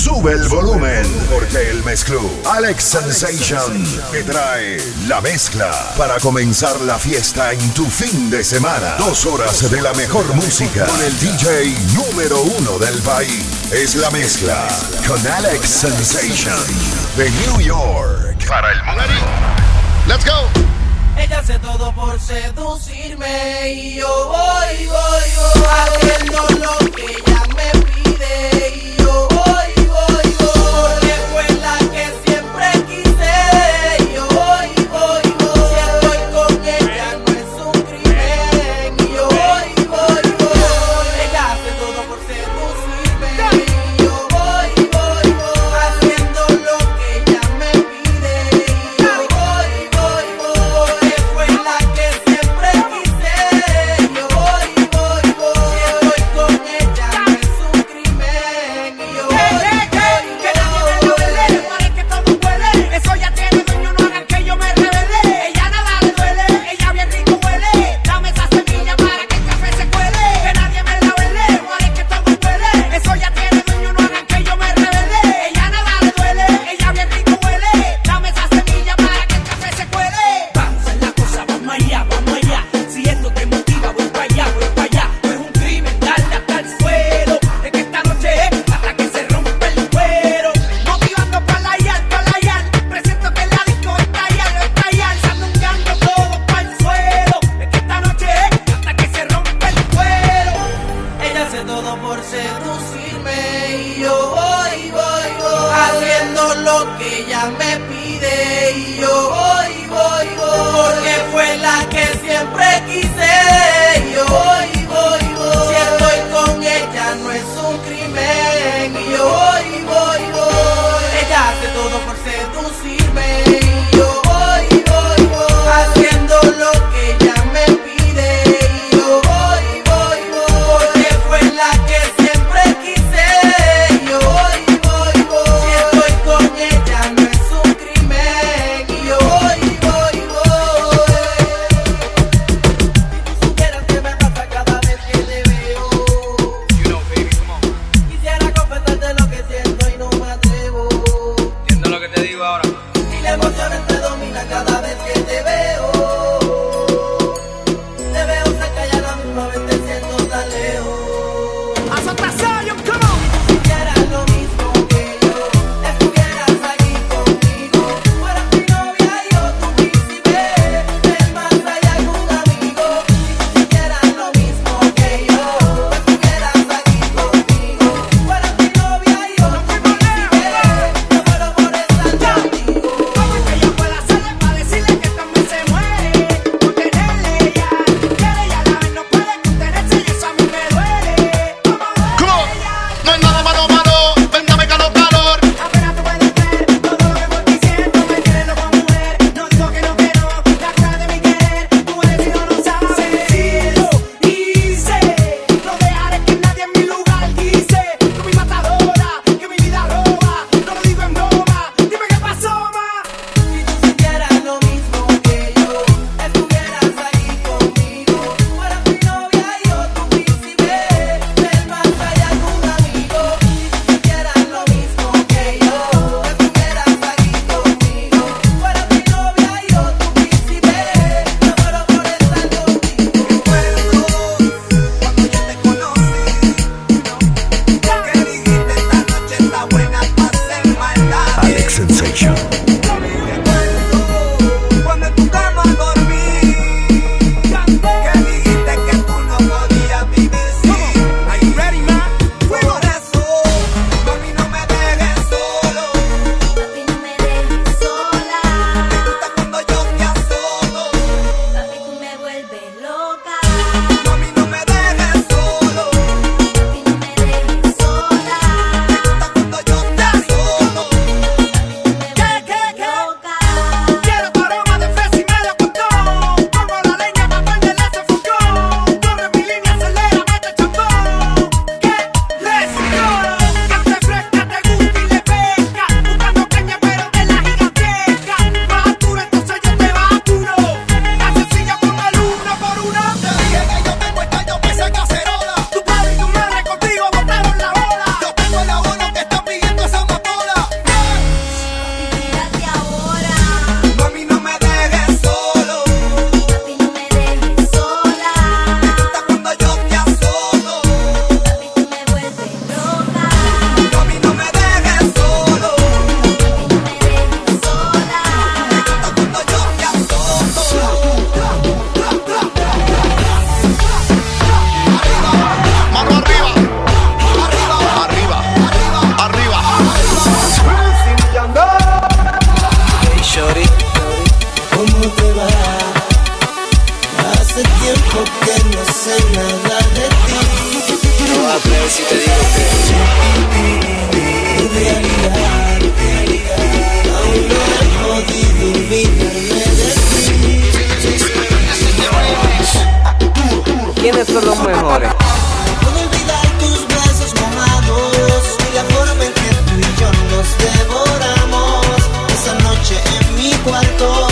Sube el volumen, porque el mezclú Alex Sensation te trae la mezcla para comenzar la fiesta en tu fin de semana. 2 horas de la mejor música con el DJ número 1 del país. Es la mezcla con Alex Sensation de New York para el mundo. Let's go. Ella hace todo por seducirme y yo voy haciendo lo que ella me pide y yo voy porque fue la que siempre quise y yo voy si estoy con ella no es un crimen y yo voy ella hace todo por seducirme y yo voy haciendo lo que ella me pide y yo voy porque fue la que siempre quise y yo voy si estoy con ella no es un crimen y yo voy Que nadie me la vele, para que todo huele. Eso ya tiene dueño, no hagan que yo me revele. Ella nada le duele, ella bien rico huele. Dame esa semilla para que el café se cuele. Que nadie me la vele, para que todo huele. Eso ya tiene dueño, no hagan que yo me revele. Ella nada le duele, ella bien rico huele. Dame esa semilla para que el café se cuele. Vamos a la cosa, vamos allá. Si esto te motiva, voy para allá. No es un crimen, darle hasta el suelo. De que esta noche es hasta que se rompe el cuero. Motivando para la yal. Presento que la disco está yal. Sandungueando todo para el suelo. De que esta noche es hasta que se rompe el cuero. ella hace todo por seducirme y yo voy haciendo lo que ella me pide y yo voy porque fue la que siempre quise y yo voy si estoy con ella no es un crimen y yo voy ella hace todo por seducirme y yo voy haciendo lo que ella me pide y yo voy porque fue la que siempre quise y yo voy si estoy con ella no es un crimen y yo voy Si tú supieras qué me pasa cada vez que te veo, quisiera confesarte lo que siento y no me atrevo. ¿Entiendes lo que te digo ahora? Y la emoción te domina cada vez que te veo. Te veo cerca y a la misma vez te siento tan lejos. Si hicieras lo mismo que yo, estuvieras aquí conmigo. Fueras mi novia y yo tu príncipe. Del más allá algún amigo. Si hicieras lo mismo que yo, estuvieras aquí conmigo. Fueras mi novia y yo tu príncipe. No muero por estar contigo. Vamos que ella pueda hacerle para decirle que también se muere. Por tenerle ella, quiere y a la vez no puede contenerse y eso a mí me duele. Vamos a Come on. No hay nada malo. Ven, dame calor. apenas tú puedes ver todo lo que voy diciendo. Me tienes loco mujer, no digo que no. La cura de mi querer, tú eres y no lo sabes. Sí, lo hice, no dejaré que nadie en mi lugar quise. Tú mi matadora, que mi vida roba. No lo digo en broma, dime qué pasó, ma. Si tú supieras lo mismo que yo, estuvieras aquí conmigo. Fueras mi novia y yo tu príncipe. Del más allá algún amigo. Si tú supieras nos devoramos esa noche en mi cuarto.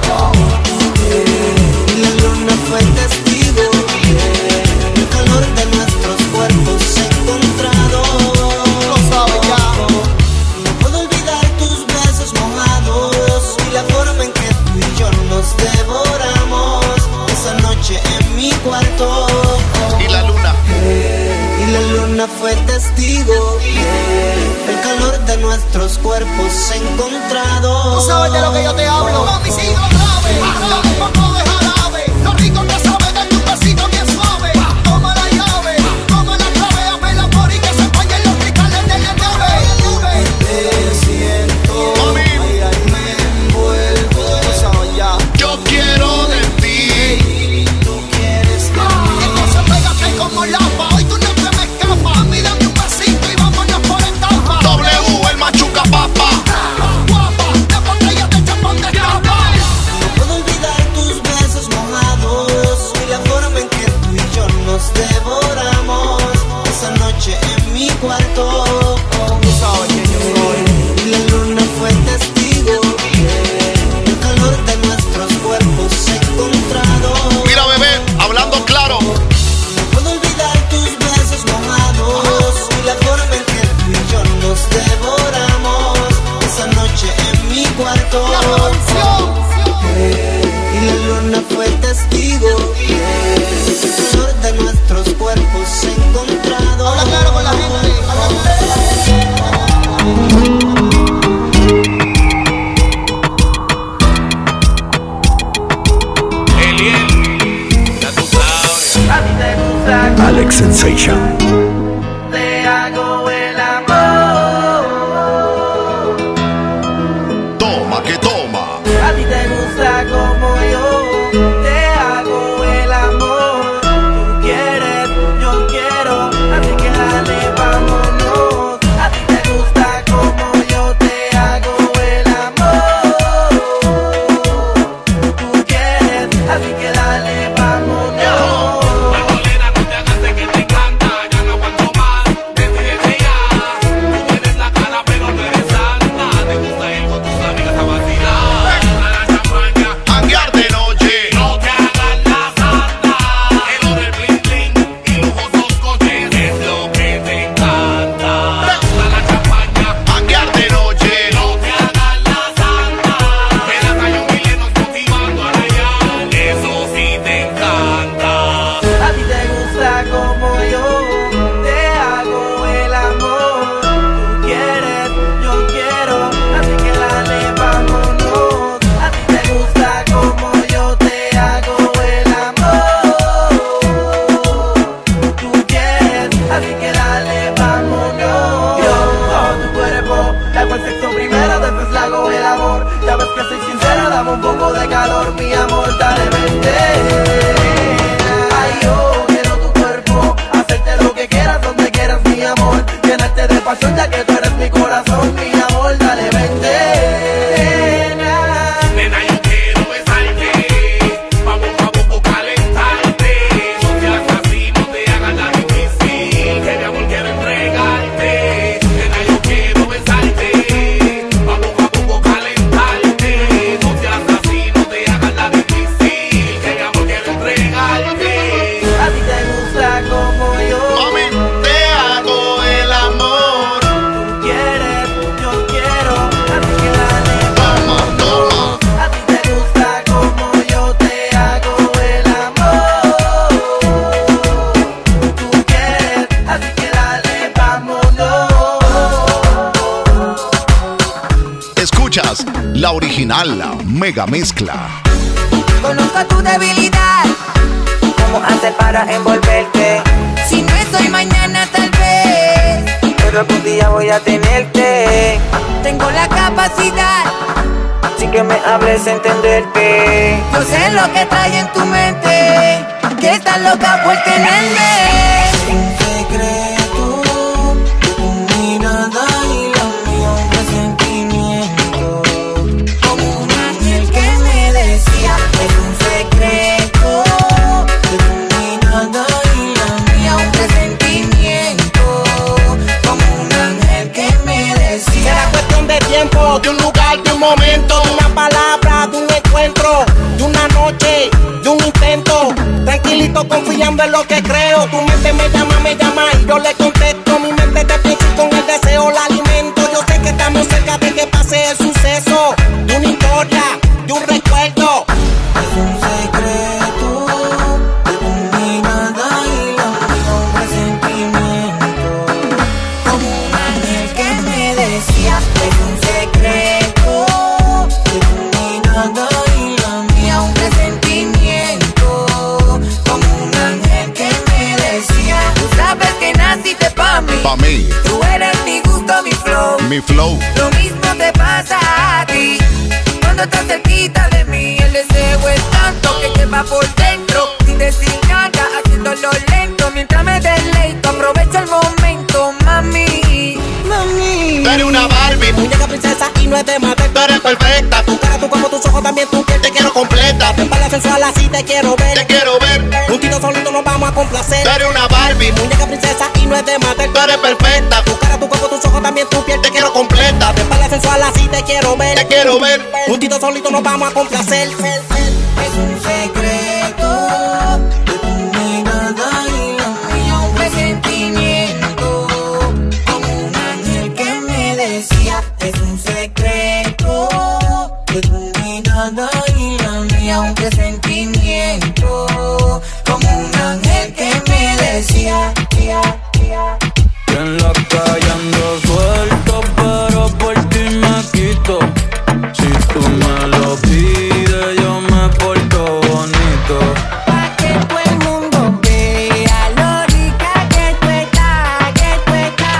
Y la luna fue testigo, el calor de nuestros cuerpos encontrados. Lo sabes ya. No puedo olvidar tus besos mojados y la forma en que tú y yo nos devoramos esa noche en mi cuarto. Y la luna Fue testigo, el calor de nuestros cuerpos encontrados. Tú sabes de lo que yo te hablo. Mami, sigue grave, dame un poco de jarabe. Lo rico que sabe, dame un besito bien suave. Toma la llave, toma la clave, hazme el amor y que se vayan los cristales de la nave. Te siento, mami, ay, me envuelvo. Tú sabes ya. yo quiero de ti. Tú quieres de mí. Entonces pégate como lapa, hoy tú no te me escapas. Mí dame un besito y vámonos por etapa. W, el machuca papa. Guapa, de botella de champán de tapa. No puedo olvidar tus besos mojados y la forma en que tú y yo nos devoramos esa noche en mi cuarto. Tú sabes que yo soy. Y la luna fue testigo, el calor de nuestros cuerpos encontrados. Mira, bebé, hablando claro. No puedo olvidar tus besos mojados y la forma en que tú y yo nos devoramos esa noche en mi cuarto. Y la luna fue testigo, el calor de nuestros cuerpos encontrados. Habla claro con la gente. Ya tú sabes. A ti te gusta Alex Sensation. te hago el amor. Toma que toma. A ti te gusta como yo te hago el amor. Tú quieres, yo quiero, así que dale, vámonos. A ti te gusta como yo te hago el amor. Tú quieres, así que dale, vámonos. Magdalena, no te hagas de que te encanta. Ya no aguanto más. Decídete ya. Tú tienes la cara, pero no eres santa. Te gusta ir con tus amigas a vacilar. A la champaña. Hanguear de noche. No te hagas la santa. El oro, el bling bling y lujosos coches es lo que te encanta. A la champaña. Hanguear de noche. No te hagas la santa. El Atayo Milenos motivando a rayar. Eso sí te encanta. A ti te gusta como yo te hago el amor. Tú quieres, yo quiero, así que dale, vámonos. A ti te gusta como yo te hago el amor. Tú quieres, así que dale, vámonos. Yo con tu cuerpo le hago el sexo primero, después le hago el amor. Ya ves que soy sincera, dame un poco de calor, mi amor, dale, vente. Ay, yo quiero tu cuerpo, hacerte lo que quieras, donde quieras, mi amor. Llenarte de pasión, ya que tú eres mi corazón, mi amor, dale, vente. Nena, yo quiero besarte. Vamos a poco calentarte. No seas así, no te hagas la difícil. Que mi amor quiero entregarte. Nena, yo quiero besarte. Vamos a poco calentarte. No seas así, no te hagas la difícil. Que mi amor quiero entregarte. A ti te gusta como yo. Mami, te hago el amor. Tú quieres, yo quiero, así que dale, Toma, toma. a ti te gusta como yo te hago el amor. Tú quieres, así que dale, vámonos. Escuchas la original, la mega mezcla. Conozco tu debilidad, cómo hacer para envolverte. Si no estoy mañana tal vez, pero algún día voy a tenerte. Tengo la capacidad, sin que me hables entenderte. Yo sé lo que trae en tu mente, que estás loca por tenerme. Un secreto, tu mirada y la mía, un presentimiento. Como un ángel que me decía, es un secreto. De tu mirada y la mía, Un presentimiento, como un ángel que me decía. tiempo, de un lugar, de un momento, de una palabra, de un encuentro, de una noche, de un intento. Tranquilito, confiando en lo que creo. Tu mente me llama y yo le contesto. Mi mente te piensa y con el deseo la alimento. Yo sé que estamos cerca de que pase el suceso, de una historia, de un recuerdo. Es un secreto de tu mirada y la mía, un presentimiento, como un ángel que me decía. Es un secreto de tu mirada y la mía, un presentimiento, como un ángel que me decía. Tú sabes que naciste pa' mí. Pa' mí, Tú eres mi gusto, mi flow. mi flow. Lo mismo te pasa a ti. Cuando estás cerquita de mí, el deseo es tanto que quema por dentro. Sin decir nada, haciéndolo lento. Mientras me deleito, aprovecho el momento, mami. Mami, Tú eres una Barbie, muñeca princesa y no es de matar. Tú eres perfecta, tu cara, tu cuerpo, tus ojos, también tu piel, te quiero completa. Te espalda sensual, así te quiero ver. Te quiero ver. Juntito solito nos vamos a complacer. Tú eres una Barbie, muñeca princesa y no es de matar. Tú eres perfecta, tu cara, tu cuerpo, tus ojos, también tu piel, te quiero completa. Te espalda sensual, así te quiero ver. Te quiero ver. Juntito solito nos vamos a complacer. es un secreto de tu mirada y la mía, un presentimiento, como un ángel que me decía. Es un secreto de tu mirada y la mía, un presentimiento, como un ángel que me decía. Y en la calle ando suelto, pero por ti me quito. Si tú me lo pides, yo me porto bonito. Pa' que todo el mundo vea lo rica que tú estás, que tú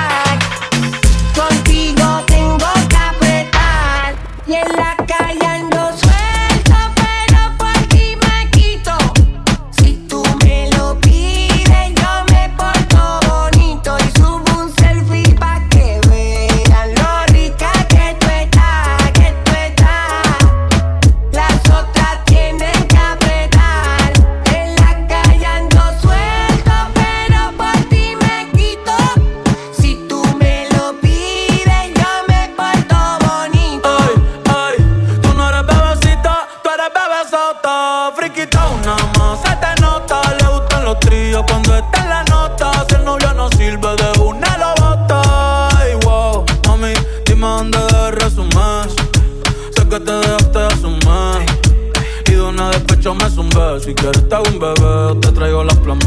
estás. Contigo tengo que apretar. Y en la calle ando suelto, pero por ti me quito. Si tú me lo pides, yo me porto bonito. Y subo un selfie pa' que vean lo rica que tú estás, que tú estás. Las otras tienen que apretar. En la calle ando suelto, pero por ti me quito. Si tú me lo pides, yo me porto bonito. Ay, tú no eres bebecita, tú eres bebesota. Friquita una más, se te nota. Le gustan los tríos cuando está en la nota. Si el novio no sirve, de una lo bota. Ay, wow, mami, dime dónde debes resumir. Sé que te dejaste hace un mes. Y de una despecho me zumbé. Si quieres te hago un bebé, o te traigo la plan B.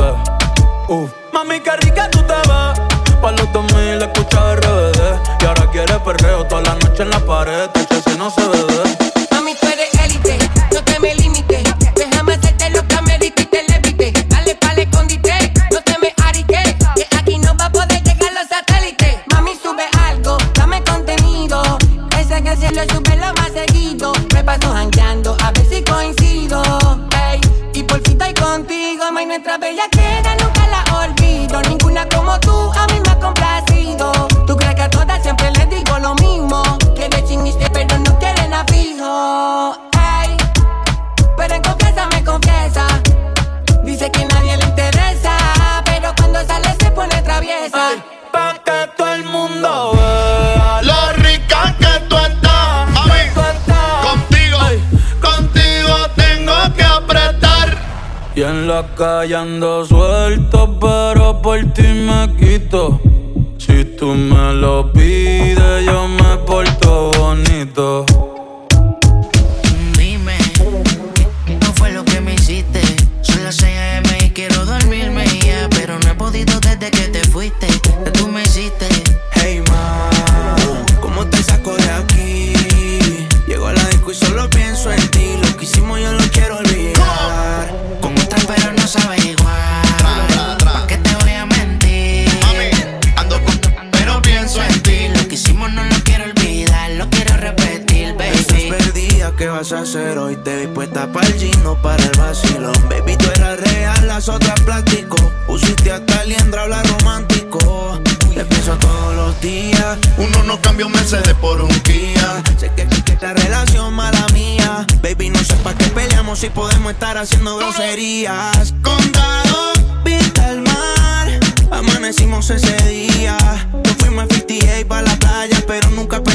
Mami, qué rica tú te ves. Pa' los 2000 escucha RBD. Y ahora quieres perreo toda la noche en la pared. Te si no se ve. Mami, tú eres élite, no te me limites. Déjame hacerte lo que amerite y te levite. Dale pa'l escondite, no te me ariques. Que aquí no va a poder llegar los satélites. Mami, sube algo, dame contenido. Ese que se lo sube lo más seguido. Me paso jangueando, a ver si coincido. Ey, y por fin estoy contigo. May, nuestra bella queda, nunca la olvido. Ninguna como tú, a mí me ha complacido. Tú crees que a todas siempre les digo lo mismo. Quieres chiniste, pero no quieren a fijo. Ey, pero en confianza me confiesa. Dice que a nadie le interesa, pero cuando sale se pone traviesa. Pa' que todo el mundo vea Lo rica que tú estás, mami. Contigo, contigo tengo que apretar. Y en la calle ando suelto, pero por ti me quito. Si tú me lo pides, yo me porto bonito. Dime, ¿qué fue lo que me hiciste? Son las 6 AM y quiero dormirme ya, pero no he podido desde que te fuiste. ¿Qué tú me hiciste? Hey ma, ¿cómo te saco de aquí? Llego a la disco y solo pienso en ti. Lo que hicimos yo lo quiero olvidar. Con otra pero no sabe igual. ¿Pa' qué te voy a mentir? Mami, ando con pero pienso en ti. Lo que hicimos no lo quiero olvidar, lo quiero repetir, Estás baby. perdida, ¿qué vas a hacer hoy? Te vi puesta para el gino, para el vacilón. Baby, tú eras real, las otras plástico. Pusiste hasta liendra, habla romántico. Te pienso todos los días. Uno no cambia un Mercedes por un Kia. Sé que esta relación mala mía. Baby, no sé pa' qué peleamos si podemos estar haciendo groserías. Condado, Vista al mar, amanecimos ese día. Nos fuimos a 58 pa' la playa, pero nunca pensé que iba a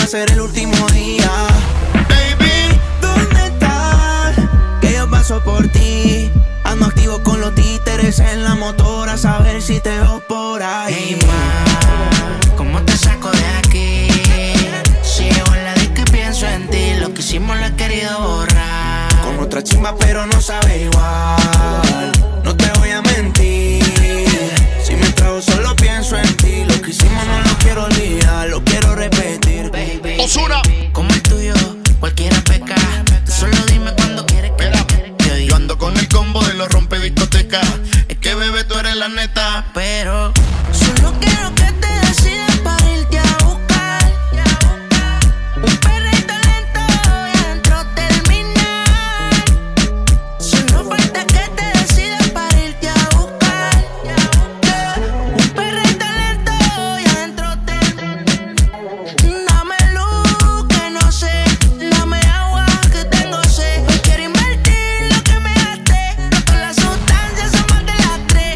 ser el último día. Baby, ¿dónde estás? Que yo paso por ti. Ando activo con los títeres en la motora, a saber si te veo por ahí. Hey, ma, ¿cómo te saco de aquí? Si llego en la disco y pienso en ti, lo que hicimos lo he querido borrar. Con otra chimba pero no sabe igual, no te voy a mentir. Si me trago solo pienso en ti, lo que hicimos no lo quiero olvidar, lo quiero repetir. Baby, Ozuna. como el tuyo, cualquiera peca. Tú solo dime cuando quieres que Yo ando con el combo de los rompe discotecas. Es que bebé tú eres la neta. pero solo quiero que te decidas para irte a buscar un perrito lento y adentro terminar. Solo falta que te decidas para irte a buscar un perrito lento y adentro terminar. Dame luz que no sé, dame agua que tengo sed. Hoy quiero invertir lo que me gasté, no todas las sustancias son más de las tres.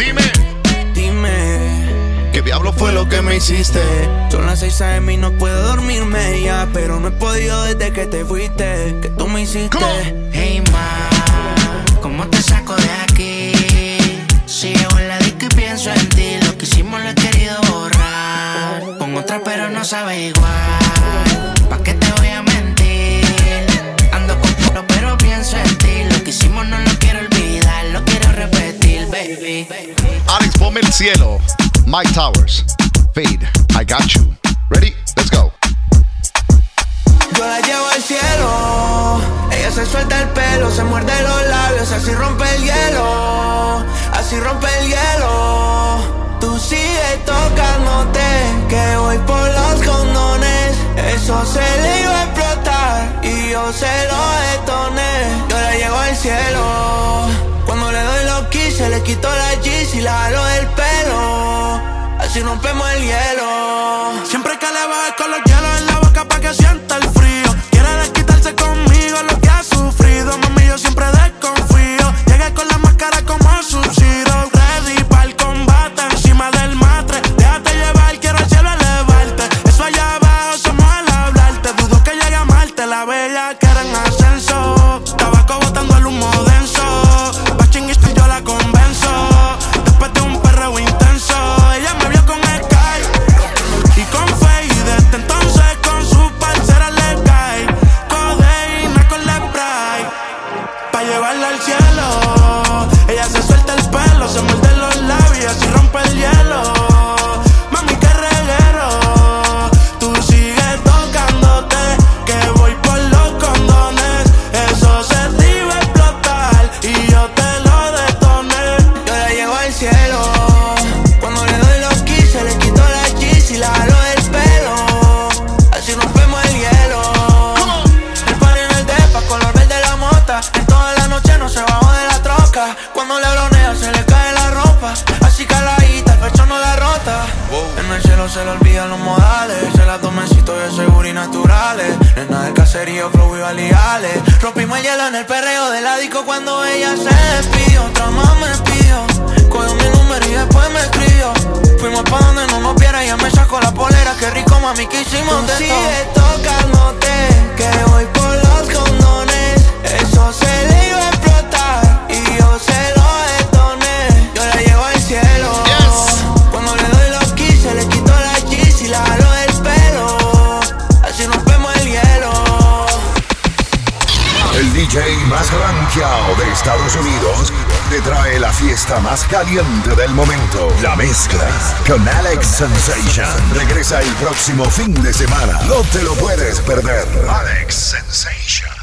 Dime, ¿Qué diablo fue lo que me hiciste? son las 6 AM y no puedo dormirme ya, pero no he podido desde que te fuiste, que tú me hiciste. Come on. Hey ma, ¿cómo te saco de aquí? Si llego en la disco y pienso en ti, lo que hicimos lo he querido borrar. Con otra pero no sabe igual, ¿pa' qué te voy a mentir? Ando con puro pero pienso en ti, lo que hicimos no lo quiero olvidar, lo quiero repetir, baby. Alex, ponme el cielo. Mike Towers. Fade. I got you. Ready? Let's go. Yo la llevo al cielo, ella se suelta el pelo, se muerde los labios, así rompe el hielo, así rompe el hielo. Tú sigues tocándote, que voy por los condones, eso se le iba a explotar y yo se lo detoné. Yo la llevo al cielo, cuando le doy los keys se le quito la G's y la jalo del pelo, así rompemos el hielo. Siempre que le baje con los hielos en la boca pa' que sienta el frío. Quiere desquitarse conmigo lo que ha sufrido. Mami, yo siempre desconfío. Llegué con la máscara como Sub-Zero, ready pa'l combate encima del matre. Déjate llevar, quiero al cielo elevarte. Eso allá abajo somos al hablarte. Dudo que llegue a Marte, la bella que era en ascenso. Tabaco botando el humo denso. Pa' chinguista y yo la convenzo. Después de un perreo intenso, ella me vio con Sky y con Fade. Desde entonces con su parcera le cae codeína con la spray pa' llevarla al cielo. Ella se suelta el pelo, se muerde los labios y rompe el hielo. Mami, qué reguero, tú sigues tocándote, que voy por los condones, eso se te iba a explotar y yo te lo detoné. Yo la llevo al cielo, cuando le doy los keys se le quito la G's y la jalo del pelo, así rompemos el hielo. El party en el depa, color verde la mota, en toda la noche no se bajó de la troca. Cuando le bronea se le cae la ropa, así caladita, el pecho no la rota. En el cielo se le olvidan los modales, se la tomecitos de seguro y naturales. Nena del caserío, flow y validales. Rompimos el hielo en el perreo de la disco cuando ella se despidió. Otra más me pidió, cogió mi número y después me escribió. Fuimos pa' donde no nos viera, ella me sacó la polera. Qué rico, mami, que hicimos de todo. Sigues tocándote, que voy por los condones, eso se le iba a explotar y yo se lo detoné. Yo la llevo al cielo, cuando le doy los keys se le quito la G's y la jalo del pelo, así rompemos el hielo. El DJ más rankeado de Estados Unidos te trae la fiesta más caliente del momento. La mezcla con Alex Sensation. Regresa el próximo fin de semana. No te lo puedes perder. Alex Sensation.